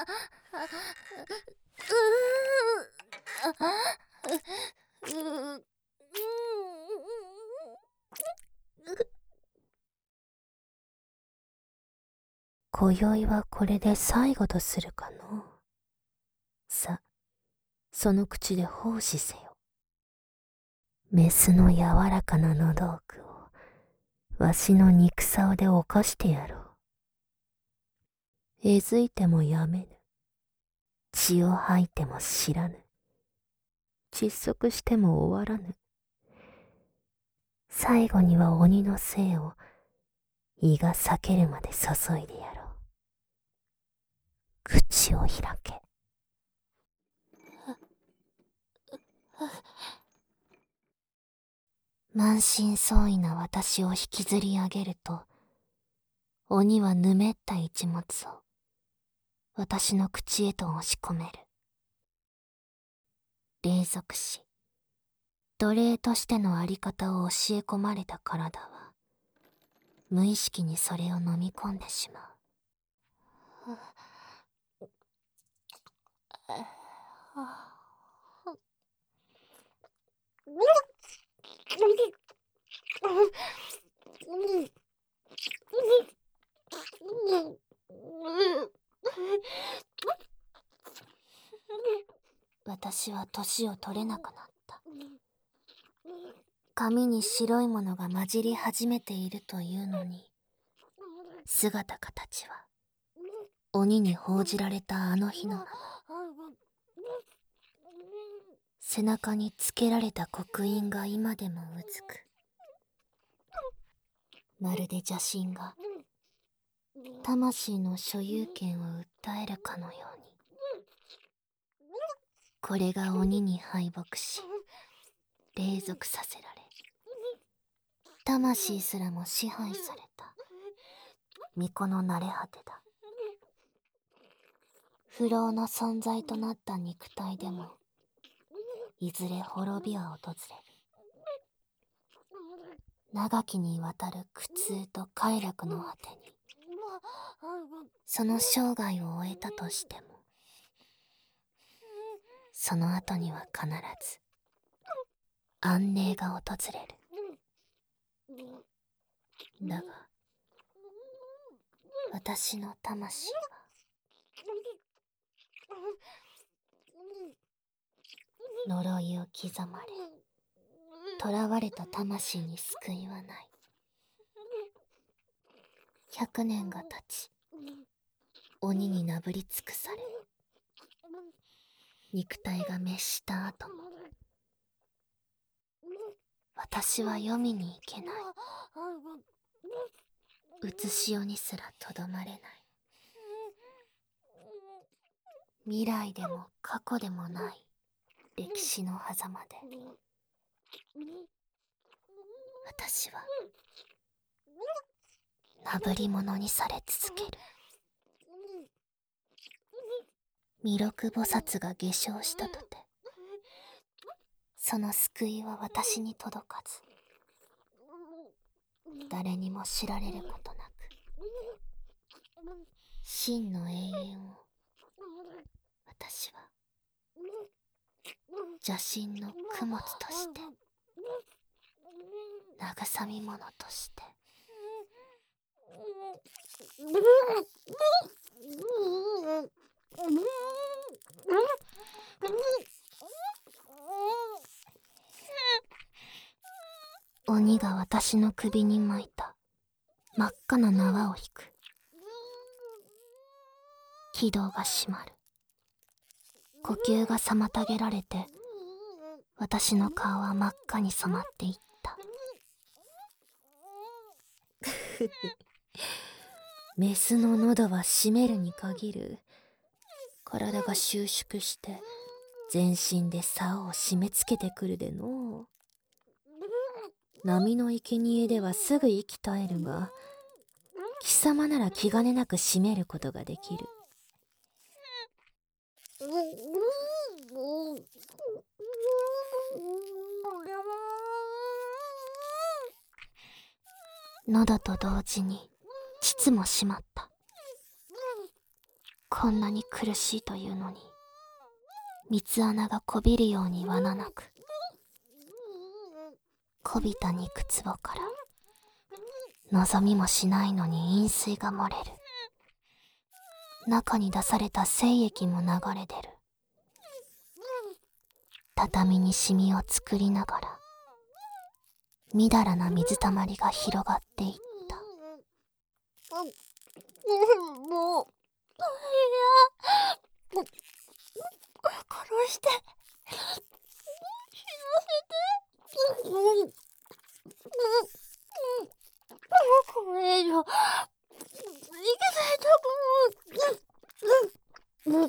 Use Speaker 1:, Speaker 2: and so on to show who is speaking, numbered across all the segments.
Speaker 1: 今宵はこれで最後とするかの。さ、その口で奉仕せよ。メスの柔らかな喉奥をわしの肉竿で犯してやろう。えずいてもやめぬ。血を吐いても知らぬ。窒息しても終わらぬ。最後には鬼の精を胃が裂けるまで注いでやろう。口を開け。満身創痍な私を引きずり上げると、鬼はぬめった一物を私の口へと押し込める。霊属し、奴隷としてのあり方を教え込まれた体は、無意識にそれを飲み込んでしまう。私は年を取れなくなった。髪に白いものが混じり始めているというのに、姿形は鬼に報じられたあの日のまま。背中につけられた刻印が今でもうずく。まるで邪神が魂の所有権を訴えるかのように。これが鬼に敗北し、隷属させられ、魂すらも支配された巫女の慣れ果てだ。不老の存在となった肉体でも、いずれ滅びは訪れる。長きにわたる苦痛と快楽の果てに、その生涯を終えたとしても、その後には必ず安寧が訪れる。だが私の魂は呪いを刻まれ、囚われた魂に救いはない。100年が経ち、鬼になぶり尽くされ、肉体が滅した後も、私は読みに行けない。写し世にすらとどまれない。未来でも過去でもない歴史の狭間で、私はなぶり者にされ続ける。弥勒菩薩が下生したとて、その救いは私に届かず、誰にも知られることなく、真の永遠を私は邪神の供物として、慰み者として、鬼が私の首に巻いた真っ赤な縄を引く。気道が閉まる。呼吸が妨げられて、私の顔は真っ赤に染まっていった。メスの喉は締めるに限る。体が収縮して全身で竿を締め付けてくるでのう。波の生贄ではすぐ息絶えるが、貴様なら気兼ねなく締めることができる。喉と同時に膣も閉まった。ここんなに苦しいというのに、三つ穴がこびるように罠なく、こびた肉壺から望みもしないのに飲水が漏れる。中に出された精液も流れ出る。畳にシミを作りながら、みだらな水たまりが広がっていった。もう、いや、殺して、死なせて。これ以上、生きていたくも。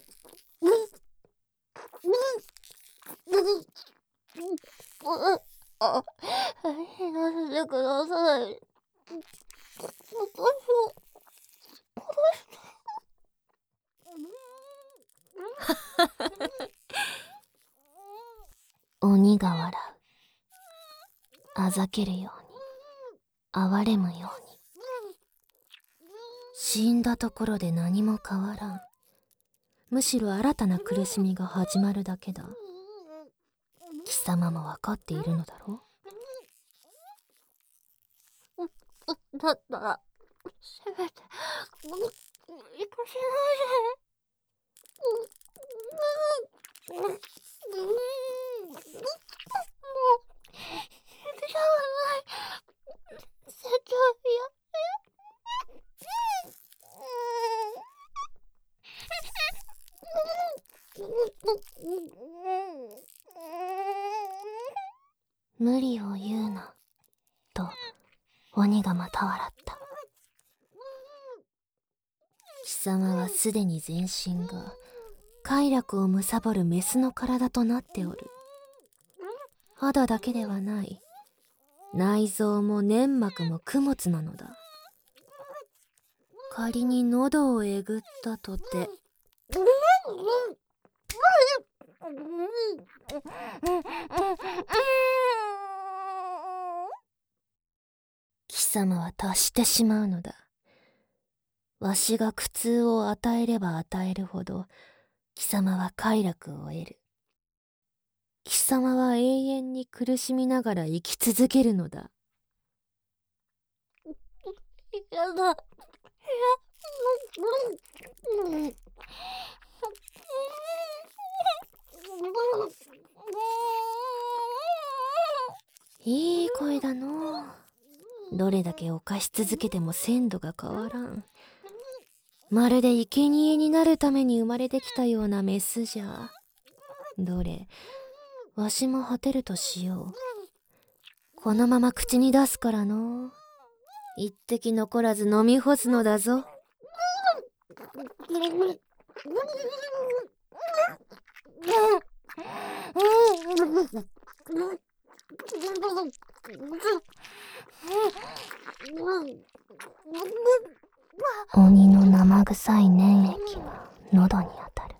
Speaker 1: 死なせてください。私を殺して。鬼が笑う。あざけるように、哀れむように。死んだところで何も変わらん。むしろ新たな苦しみが始まるだけだ。貴様も分かっているのだろう。だったら、せめて、生かしないで。もう、死にたくない。絶対嫌。無理を言うな、と鬼がまた笑った。貴様はすでに全身が快楽を貪るメスの体となっておる。肌だけではない。内臓も粘膜も供物なのだ。仮に喉をえぐったとて、貴様は達してしまうのだ。わしが苦痛を与えれば与えるほど、貴様は快楽を得る。貴様は永遠に苦しみながら生き続けるのだ。やだ。いい声だの。どれだけ犯し続けても鮮度が変わらん。まるで生贄になるために生まれてきたようなメスじゃ。どれ、わしも果てるとしよう。このまま口に出すからの。一滴残らず飲み干すのだぞ。鬼の生臭い粘液が喉に当たる。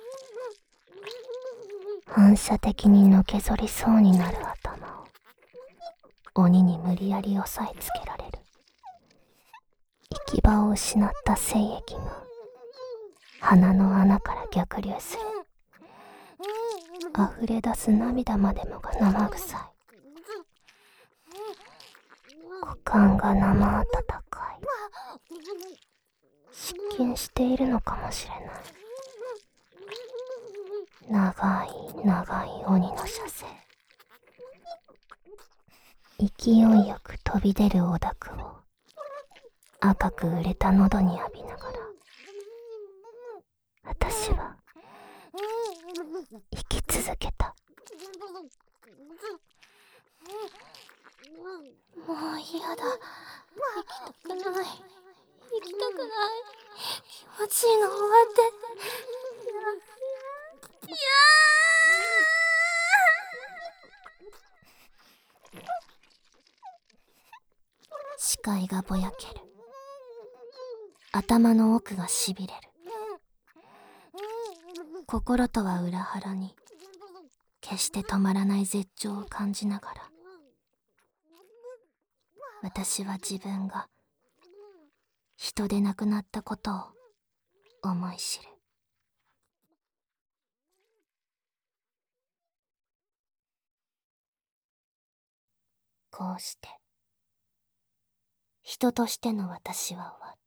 Speaker 1: 反射的にのけぞりそうになる頭を鬼に無理やり押さえつけられる。行き場を失った精液が鼻の穴から逆流する。溢れ出す涙までもが生臭い。股間が生温かい。失禁しているのかもしれない。長い長い鬼の射精。勢いよく飛び出るおだくを赤く売れた喉に浴びながら、私は生き続けた。もう嫌だ。生きたくない。生きたくない。気持ちいいの終わって。いや視界がぼやける。頭の奥がしびれる。心とは裏腹に決して止まらない絶頂を感じながら、私は自分が人でなくなったことを思い知る。 こうして、人としての私は終わっ